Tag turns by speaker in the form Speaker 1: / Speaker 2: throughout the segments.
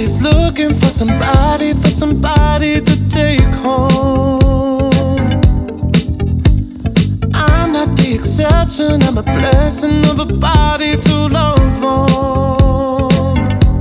Speaker 1: Everybody's looking for somebody to take home. I'm not the exception, I'm a blessing of a body to love on.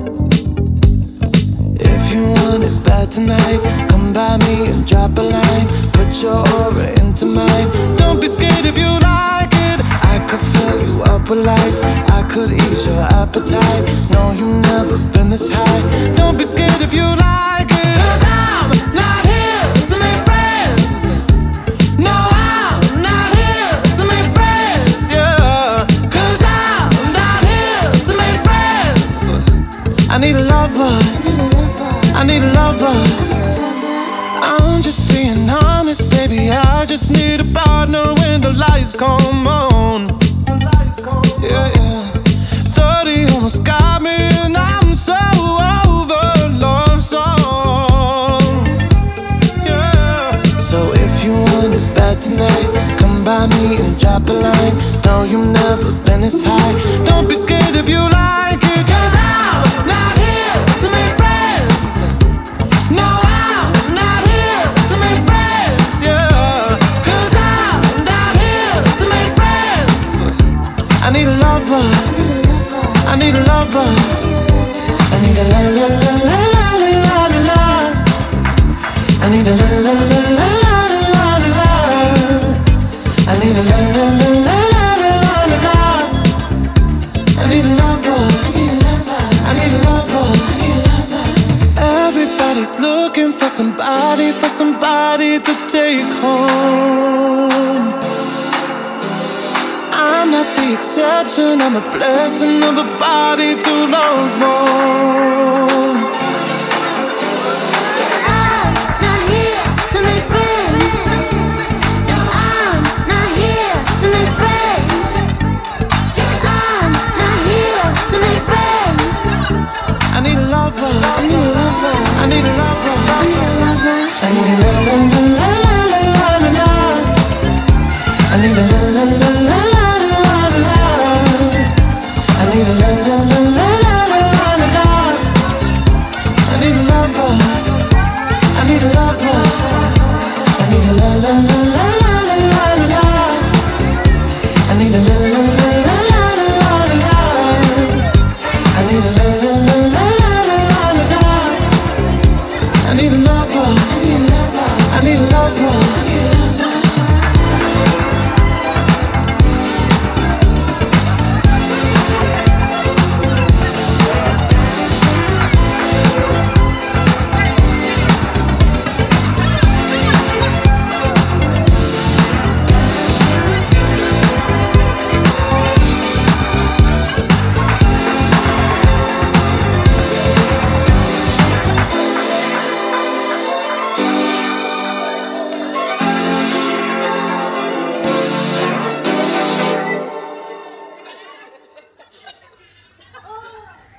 Speaker 1: If you want it bad tonight, come by me and drop a line. Put your aura into mine. Don't be scared if you like it. I could fill you up with life, I could ease your appetite. No, you've never been this high. Don't be scared if you like it. 'Cause I'm not here to make friends. No, I'm not here to make friends, yeah. 'Cause I'm not here to make friends. I need a lover, I need a lover. I'm just being honest, baby, I just need a partner when the lights come on. Yeah, yeah. 30 almost got me and I'm so over love song. Yeah. So if you want it bad tonight, come by me and drop a line. No, you've never been this high. Don't be scared if you like it. 'Cause I'm not here to make friends. No, I'm not here to make friends, yeah. 'Cause I'm not here to make friends. I need a lover, I need a lover. I need a la la la la la la la la. I need a la la la la la la la. I need a la la la la la la la. I need a lover, I need a lover. Everybody's looking for somebody to take home. I'm not the exception, I'm a blessing of a body to love on.
Speaker 2: I'm not here to make friends. I'm not here to make friends. I'm not here to make friends.
Speaker 1: I need a lover,
Speaker 2: I need a lover.
Speaker 1: I need a lover.
Speaker 2: I need a lover.
Speaker 1: I need a la la la la la la la la. I need a la la la la la la la la. I need a la la la la la la la la. I need a lover, I need a lover. I need a la la la la la la la la. I need a la la la la la la la la. I need a la la la la.